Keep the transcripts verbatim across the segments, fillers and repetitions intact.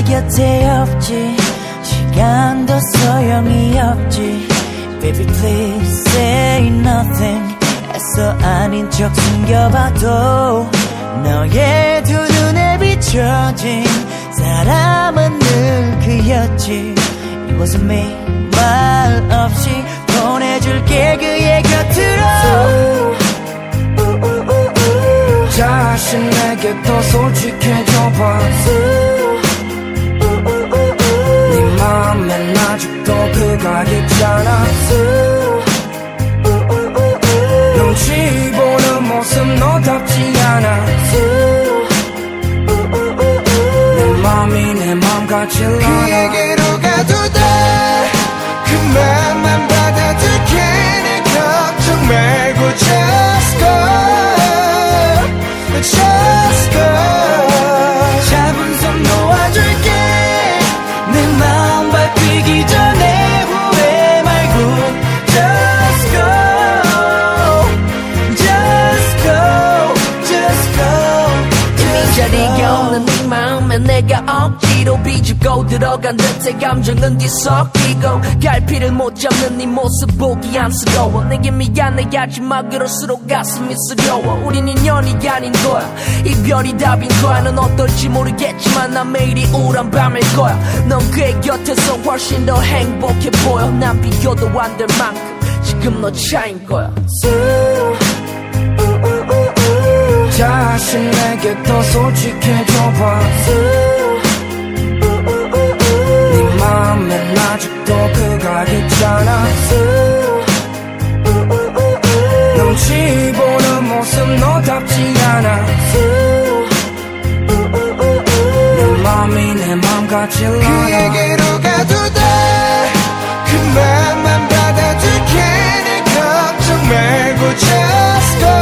곁에 없지 시간도 소용이 없지 Baby please say nothing 애써 아닌 척 숨겨봐도 너의 두 눈에 비춰진 사람은 늘 그였지 It wasn't me 말 없이 보내줄게 그의 곁으로 자신에게 더 솔직해져봐 네 맘엔 아직도 그가 있잖아 눈치 보는 모습 너답지 않아 내 맘이 내 맘 같질 않아 그에게로 가도 돼 그 맘만 받아줄게 내 걱정 말고 Just go Just go 잡은 손 놓아줄게 내 마음 밟히기 전에 후회 말고 Just go Just go Just go 이미 자리가 없는 네 마음에 내가 억지로 비집고 들어간 듯해 감정은 뒤섞이고 갈피를 못 잡는 네 모습 보기 안쓰러워 내게 미안해 하지만 그럴수록 가슴이 쓰려워 우린 인연이 아닌 거야 이별이 답인 거야 넌 어떨지 모르겠지만 난 매일이 우울한 밤일 거야 넌 그의 곁에서 훨씬 더 행복해 보여 난 비교도 안 될 만큼 지금 너 차인 거야 자신에게 더 솔직해져봐 네 맘엔 아직도 그가 있잖아 눈치 보는 모습 너답지 않아 내 맘이 내 맘 같질 않아 그에게로 가도 돼 그 맘만 받아줄게 내 걱정 말고 Just go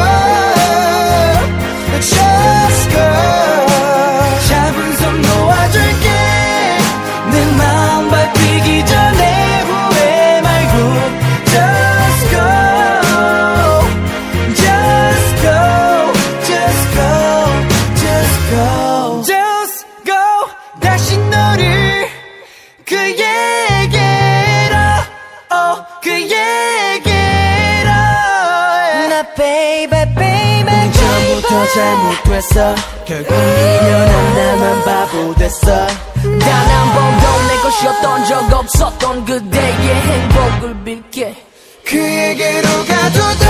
Just go 잡은 손 놓아줄게 내 마음 밟히기 전에 후회 말고 Just go Just go Just go Just go Just go 다시 너를 그에게로 oh 그에게로 나 baby baby 처음부터 잘못됐어 결국 미련한 나만 바보 됐어 단 한 번도 내 것이었던 적 없었던 그대의 행복을 빌게 그에게로 가도